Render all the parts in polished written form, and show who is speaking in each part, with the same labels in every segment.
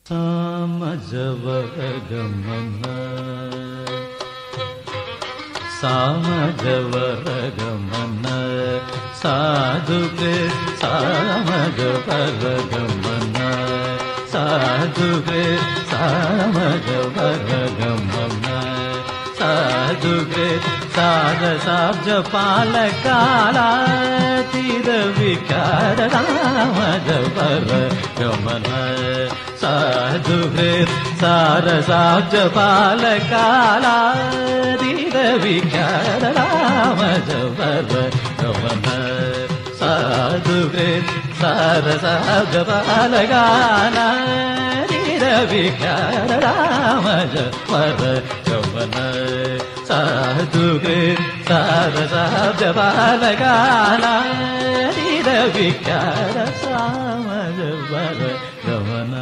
Speaker 1: ಸಾಮಜವರಗಮನ ಸಾಮಜವರಗಮನ ಸಾಧುಗೆ ಸಾಮಜವರಗಮನ ಸಾಧುಗೆ ಸಾಮಜವರಗಮನ ಸಾಧುಗೆ ಸಾಧ ಸಾಬ್ಜ ಪಾಲಕಾಲಾತೀರ ವಿಕಾರ ರಾಮಜವರಗಮನ ಸಾಧುಗೆ ಸಾರ ಸಾಬ್ಜ ಪಾಲಕಾಲಾತೀರ ವಿಕಾರ ರಾಮಜವರಗಮನ ಸಾಧುಗೆ ಸಾರ ಸಾಬ್ಜ ಪಾಲಕಾಲಾತೀರ ವಿಕಾರ ರಾಮಜವರಗಮನ ಸಾಧುಗೆ ಸಾರ ಸಾಬ್ಜ ಪಾಲಕಾಲಾತೀರ ವಿಕಾರ ರಾಮಜವರಗಮನ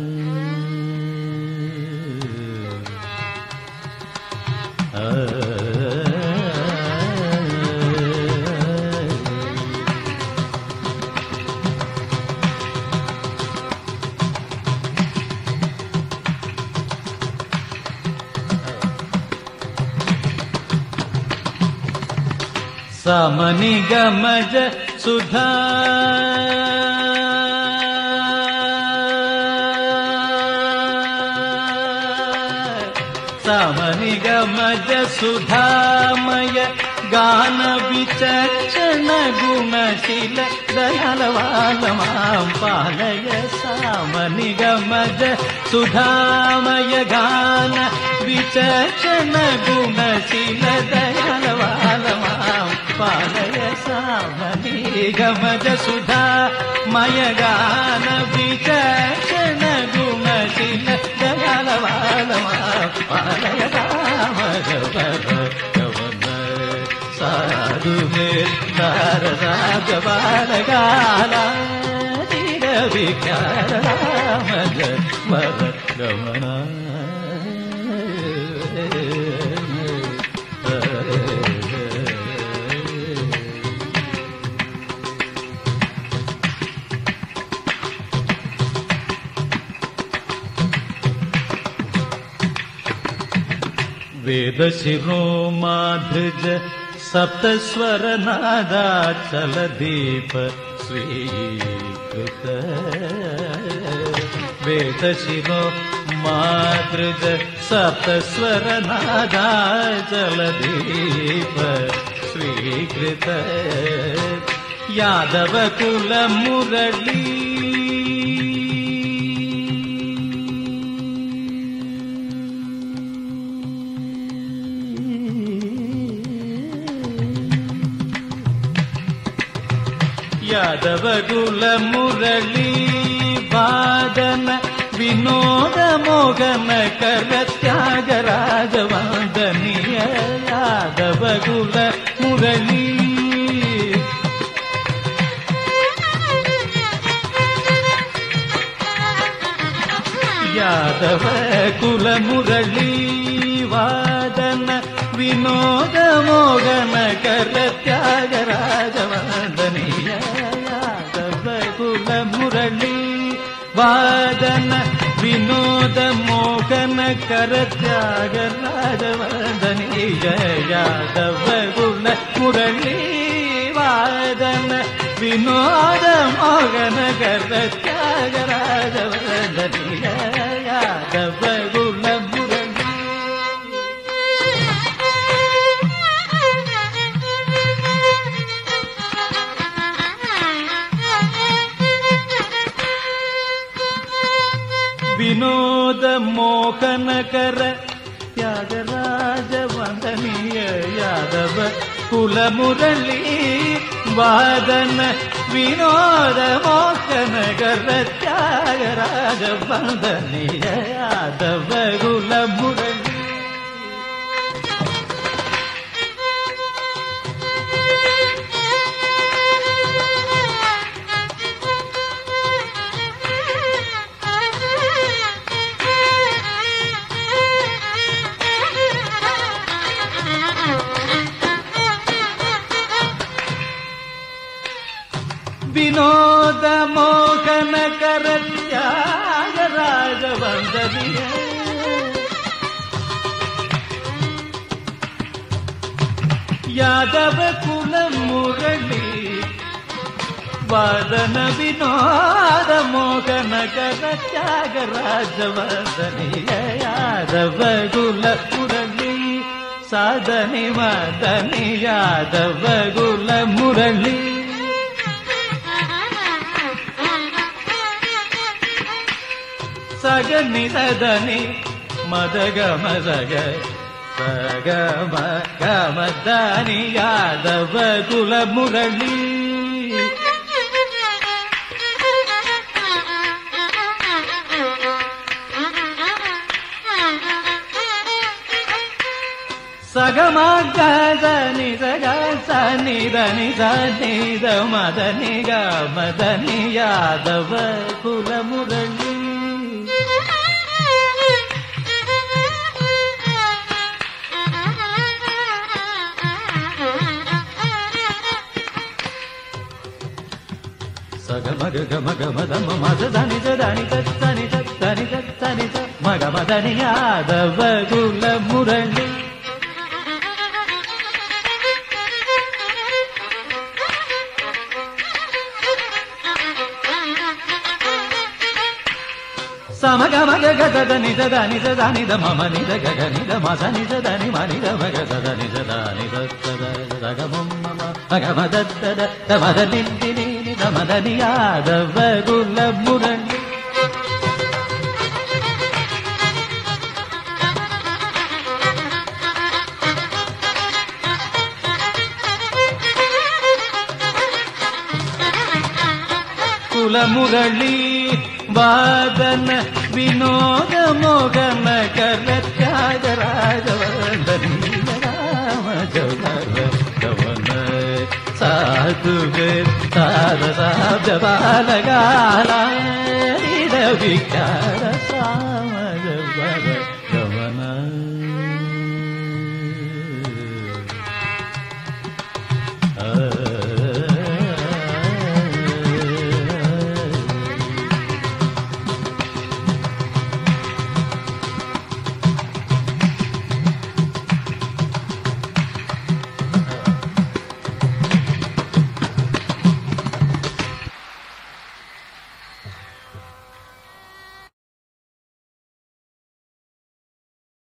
Speaker 1: ಸಮನಿ ಗಮಜ ಸುಧಾ ಸಮನಿ ಗಮಜ ಸುಧಾಮಯ ಗಾನ ವಿಚಕ್ಷಣ ಗುಣಶೀಲ ದಯಾಲವಾಲ ಮಾಂ ಪಾಲಯ ಸಾಮನಿ ಗಮಜ ಸುಧಾಮಯ ಗಾನ ವಿಚಕ್ಷಣ ಗುಣಶೀಲ ದಯಾಲವಾಲ ಮಾಂ ಪಾಲಯ ಸಾಮನಿ ಗಮಜ ಸುಧಾಮಯ ಗಾನ ವಿಚಕ್ಷಣ ಗುಣಶೀಲ ದಯಾಲವಾಲ ಮಾಂ ಪಾಲಯ ರಾಮಜವರಗಮನ ಸಾಧುಗೆ ಸಾರ ಸಾಬ್ಜ ಪಾಲಕಾಲಾತೀರ ವಿಕಾರ ರಾಮಜವರಗಮನ ವೇದ ಶಿರೋಮಾಧೃಜ ಸಪ್ತಸ್ವರ ನಾದಾಚಲ ದೀಪ ಸ್ವೀಕೃತ ವೇದ ಶಿರೋಮಾಧೃಜ ಸಪ್ತಸ್ವರ ನಾದಾಚಲ ದೀಪ ಸ್ವೀಕೃತ ಯಾದವ ಕುಲ ಮುರಳಿ ಯಾದವ ಕುಲ ಮುರಳಿ ವಾದನ ವಿನೋದ ಮೋಗನ ಕರ ತ್ಯಾಗರಾಜ ವಂದನೀಯ ಯಾದವ ಕುಲ ಮುರಳಿ ಯಾದವ ಕುಲ ಮುರಳಿ ವಾದನ ವಿನೋದ ಮೋಗನ ಕರ ತ್ಯಾಗರಾಜ ವಂದನೀಯ ಯಾದವ ಕುಲ ಮುರಳಿ ವಾದನ ವಿನೋದ ಮೋಗನ ಕರ ತ್ಯಾಗರಾಜ ವಂದನೀಯ ಯಾದವ ಕುಲ ಮುರಳಿ ವಾದನ ವಿನೋದ ಮೋಗನ ಕರ ತ್ಯಾಗರಾಜ ವಂದನೀಯ ಯಾದವ ಕುಲ ಮುರಳಿ ವಿನೋದ ಮೋಹನ ಕರ ತ್ಯಾಗರಾಜ ವಂದನೀಯ ಯಾದವ ಕುಲ ಮುರಳಿ ವಾದನ ವಿನೋದ ಮೋಹನ ಕರ ತ್ಯಾಗರಾಜ ವಂದನೀಯ ಯಾದವ ಕುಲ ಮುರಳಿ ವಿನೋದ ಮೋಹನ ಕರ ತ್ಯಾಗರಾಜ மதனிய யாதவ குல முரளி வாதன வினோத மோகன கர தியாகராஜ வதனிய யாதவ குல முரளி சாதனி மதனி யாதவ குல முரளி சகனி சதனி மதக மதக சகம கமதனி யாதவ குல முரளி சகமகதனி சகசனி தனி சனித மதனி கமதனி யாதவ குல முரளி சகமக கமக மதம மதனி சதனி தனி தனி தனி மக மதனி யாதவ குல முரளி సమగమగ గదని సదని సదని ద మమ నిద గగని ద మదని సదని మని ద మగ సదని సదని సగమం మమ మగమ దత్తద ద మదని ని ద మదని యాదవ కుల మురళి కుల మురళి వాదన వినోద మోగన కర త్యాగరాజ వందనీయ రామ జవన సాధువే సాధ సాధ బాలగాల వికార సా